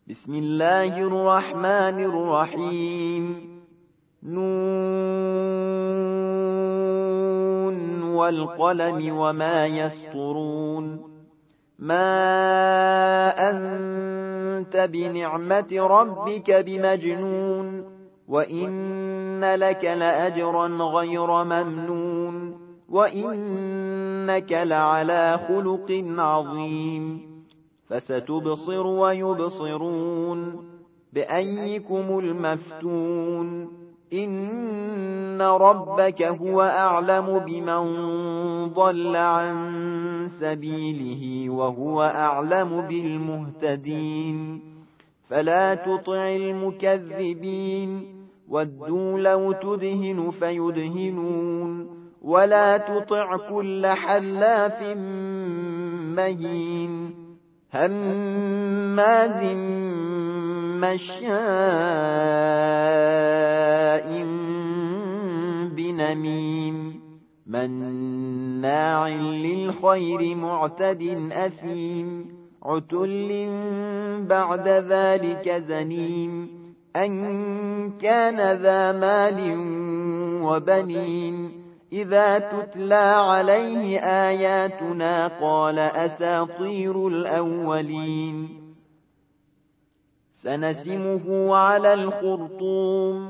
بسم الله الرحمن الرحيم نون والقلم وما يسطرون ما أنت بنعمة ربك بمجنون وإن لك لأجرا غير ممنون وإنك لعلى خلق عظيم فستبصر ويبصرون بأيكم المفتون إن ربك هو أعلم بمن ضل عن سبيله وهو أعلم بالمهتدين فلا تطع المكذبين ودوا لو تدهن فيدهنون ولا تطع كل حلاف مهين هماز مشاء بنميم مناع للخير معتد أثيم عتل بعد ذلك زنيم أن كان ذا مال وبنين إذا تتلى عليه آياتنا قال أساطير الأولين سنسمه على الخرطوم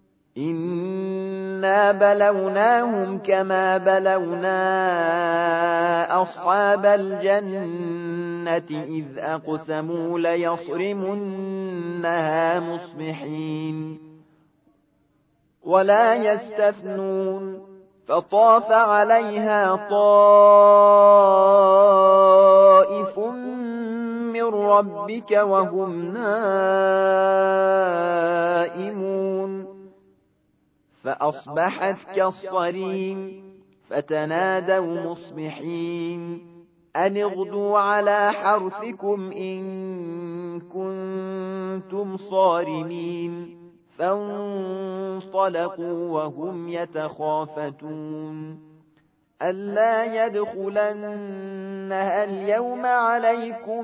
إنا بلوناهم كما بلونا أصحاب الجنة إذ أقسموا ليصرمنها مصبحين ولا يستثنون فطاف عليها طائف من ربك وهم نائمون فأصبحت كالصريم فتنادوا مصبحين أن اغدوا على حرثكم إن كنتم صارمين فانطلقوا وهم يتخافتون ألا يدخلنها اليوم عليكم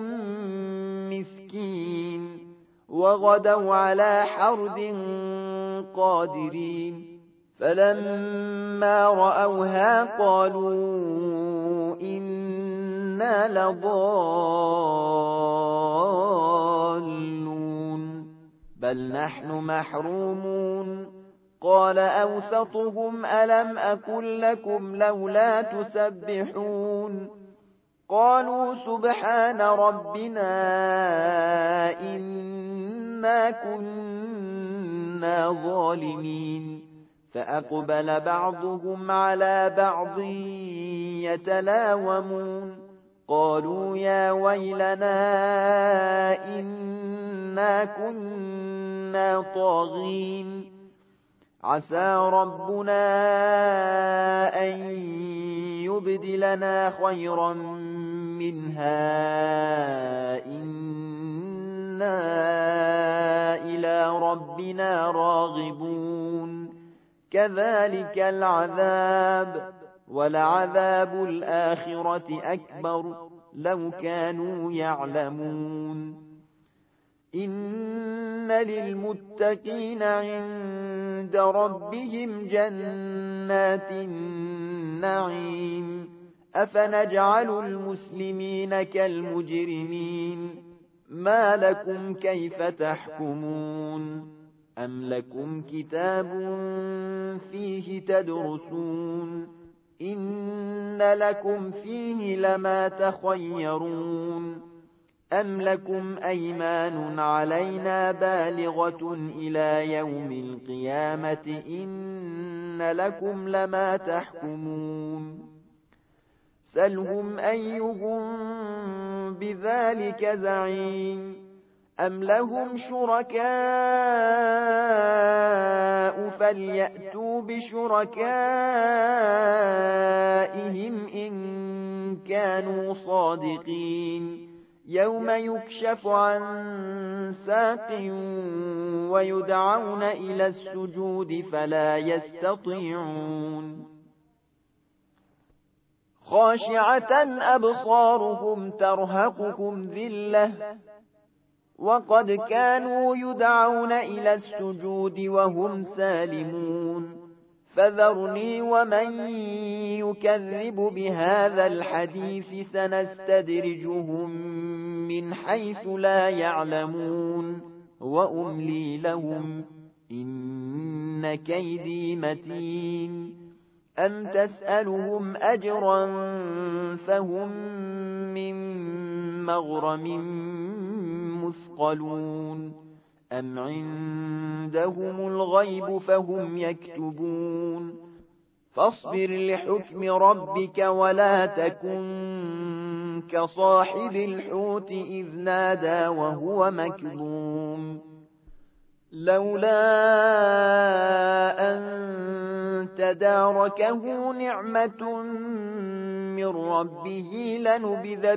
مسكين وغدوا على حرد قادرين فلما رأوها قالوا إنا لضالون بل نحن محرومون قال أوسطهم ألم أقل لكم لولا تسبحون قالوا سبحان ربنا إنا كنا ظالمين فأقبل بعضهم على بعض يتلاومون قالوا يا ويلنا إنا كنا طاغين عسى ربنا أن يبدلنا خيرا منها إنا إلى ربنا راغبون كذلك العذاب ولعذاب الآخرة أكبر لو كانوا يعلمون إن للمتقين عند ربهم جنات النعيم أفنجعل المسلمين كالمجرمين ما لكم كيف تحكمون أم لكم كتاب فيه تدرسون إن لكم فيه لما تخيرون أم لكم أيمان علينا بالغة إلى يوم القيامة إن لكم لما تحكمون سلهم أيهم بذلك زعيم أم لهم شركاء فليأتوا بشركائهم إن كانوا صادقين يوم يكشف عن ساق ويدعون إلى السجود فلا يستطيعون خاشعة أبصارهم ترهقهم ذلة وقد كانوا يدعون إلى السجود وهم سالمون فذرني ومن يكذب بهذا الحديث سنستدرجهم من حيث لا يعلمون وأملي لهم إن كيدي متين أم تسألهم أجرا فهم من مغرم مثقلون أم عندهم الغيب فهم يكتبون فاصبر لحكم ربك ولا تكن كصاحب الحوت إذ نادى وهو مكظوم لولا أن تداركه نعمة من ربه لنبذ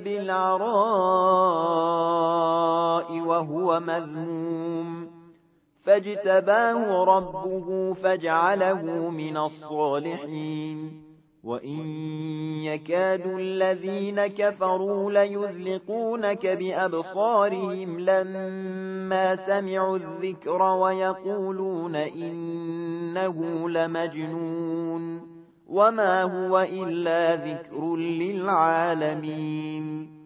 بالعراء وهو مذموم فاجتباه ربه فاجعله من الصالحين وإن يكاد الذين كفروا ليزلقونك بأبصارهم لما سمعوا الذكر ويقولون إنه لمجنون وما هو إلا ذكر للعالمين